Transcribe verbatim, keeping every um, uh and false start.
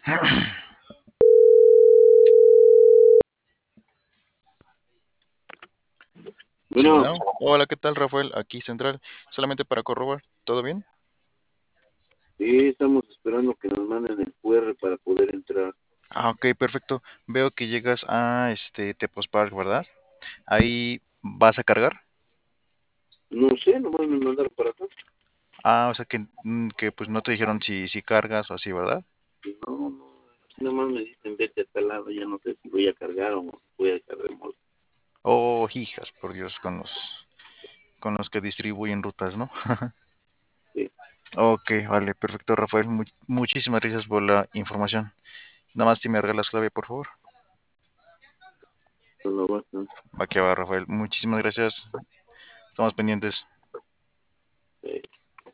Sí, Bueno, bueno. Hola, ¿qué tal, Rafael? Aquí Central. Solamente para corroborar, ¿todo bien? sí, estamos esperando que nos manden el Q R para poder entrar. Ah, ok, perfecto. Veo que llegas a este Tepos Park, ¿verdad? Ahí vas a cargar. No sé, nomás me mandaron para acá. Ah, o sea que, mm, que pues no te dijeron si, si cargas o así, ¿verdad? No, no, nomás me dicen vete a tal lado, ya no sé si voy a cargar o voy a echar remolque. Oh, hijas, por Dios, con los con los que distribuyen rutas, ¿no? Sí, Ok, vale, perfecto, Rafael. Mu- muchísimas gracias por la información. Nada más si me regalas clave, por favor. solo basta. Va que va, Rafael. Muchísimas gracias. Estamos pendientes. Sí.